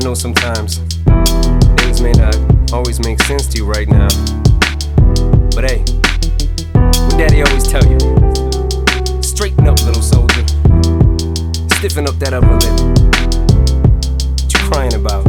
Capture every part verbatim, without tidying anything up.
know sometimes things may not always make sense to you right now, but hey, what Daddy always tell you, straighten up, little soldier, stiffen up that upper lip. What you crying about?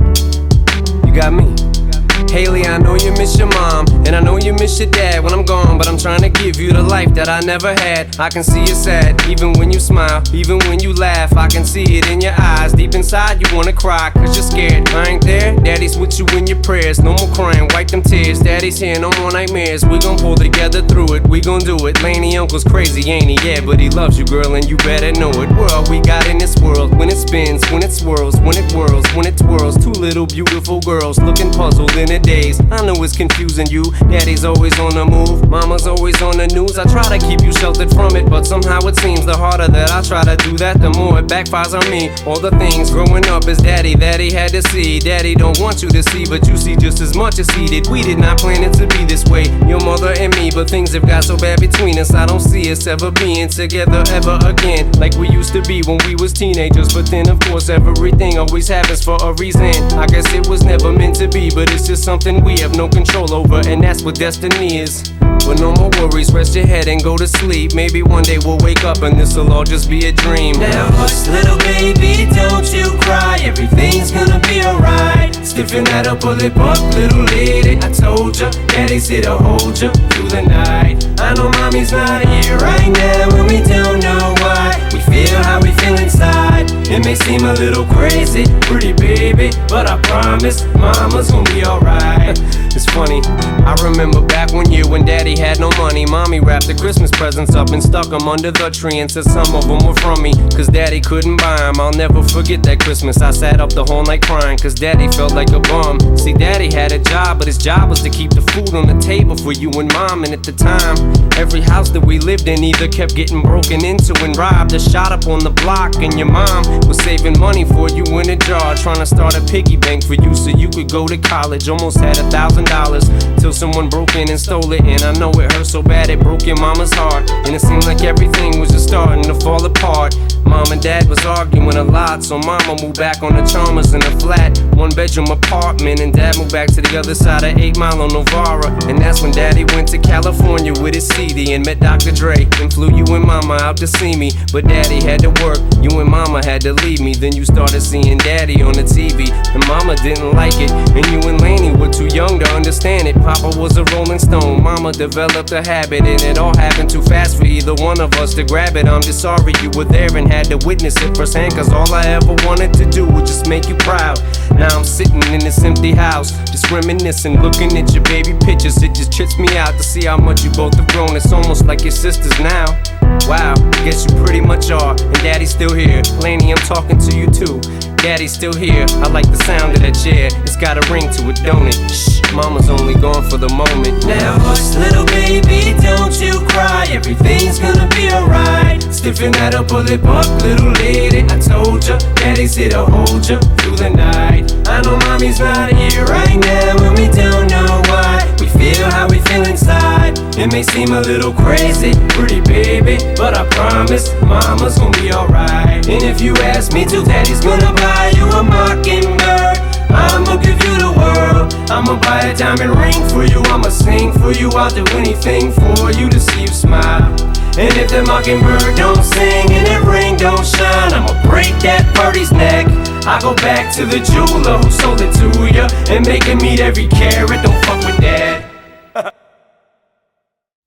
You got me. Haley, I know you miss your mom, and I know you miss your dad when I'm gone, but I'm trying to give you the life that I never had. I can see you sad, even when you smile, even when you laugh. I can see it in your eyes, deep inside you wanna cry, cause you're scared. I ain't there, Daddy's with you in your prayers. No more crying, wipe them tears. Daddy's here, no more nightmares. We gon' pull together through it, we gon' do it. Laney uncle's crazy, ain't he? Yeah, but he loves you, girl, and you better know it. We're all we got in this world, when it spins, when it swirls, when it whirls, when it twirls. Two little beautiful girls looking puzzled in a daze. I know it's confusing you. Daddy's always on the move, mama's always on the news. I try to keep you sheltered from it, but somehow it seems the harder that I try to do that, the more it backfires on me. All the things growing up as daddy that he had to see, daddy don't want you to see, but you see just as much as he did. We did not plan it to be this way, your mother and me, but things have got so bad between us. I don't see us ever being together ever again, like we used to be when we was teenagers. But then of course everything always happens for a reason. I guess it was never meant to be, but it's just something we have no control over, and that's what destiny is. But no more worries, rest your head and go to sleep. Maybe one day we'll wake up and this'll all just be a dream. Now hush, little baby, don't you cry. Everything's gonna be alright. Stiffen that upper lip up, little lady. I told ya, Daddy's here to hold ya through the night. I know mommy's not here right now, and we don't know why. We feel how we feel inside. It may seem a little crazy, pretty baby, but I promise mama's gonna be alright. It's funny, I remember back one year when Daddy had no money. Mommy wrapped the Christmas presents up and stuck them under the tree and said some of them were from me, cause Daddy couldn't buy them. I'll never forget that Christmas. I sat up the whole night crying, cause Daddy felt like a bum. See, Daddy had a job, but his job was to keep the food on the table for you and Mom. And at the time, every house that we lived in either kept getting broken into and robbed or shot up on the block. And your mom was saving money for you in a jar, trying to start a piggy bank for you so you could go to college. Almost had a thousand dollars till someone broke in and stole it. And I know it hurt so bad it broke your mama's heart, and it seemed like everything was just starting to fall apart. Mom and Dad was arguing a lot, so Mama moved back on the Chalmers in a flat one bedroom apartment, and Dad moved back to the other side of eight Mile on Novara. And that's when Daddy went to California with his C D and met Doctor Dre and flew you and Mama out to see me. But Daddy had to work, you and Mama had to leave me. Then you started seeing Daddy on the T V, and Mama didn't like it, and you and Laney were too young to understand it. Papa was a Rolling Stone, Mama developed a habit, and it all happened too fast for either one of us to grab it. I'm just sorry you were there and had to witness it firsthand, cause all I ever wanted to do was just make you proud. Now I'm sitting in this empty house, just reminiscing, looking at your baby pictures. It just trips me out to see how much you both have grown. It's almost like your sisters now. Wow, guess you pretty much are, and Daddy's still here. Laney, I'm talking to you too. Daddy's still here, I like the sound of that chair. It's got a ring to it, don't it? Shh, Mama's only gone for the moment. Now hush, little baby, don't you cry. Everything's gonna be alright. Stiffen that upper lip up, little lady. I told ya, Daddy's here to hold ya through the night. I know mommy's not here right now, and we don't know why. We feel how we feel inside. It may seem a little crazy, pretty baby, but I promise mama's gonna be alright. And if you ask me to, Daddy's gonna buy you a mockingbird. I'ma give you the world. I'ma buy a diamond ring for you. I'ma sing for you. I'll do anything for you to see you smile. And if the mockingbird don't sing and that ring don't shine, I'ma break that birdie's neck. I go back to the jeweler who sold it to ya and make him eat every carat. Don't fuck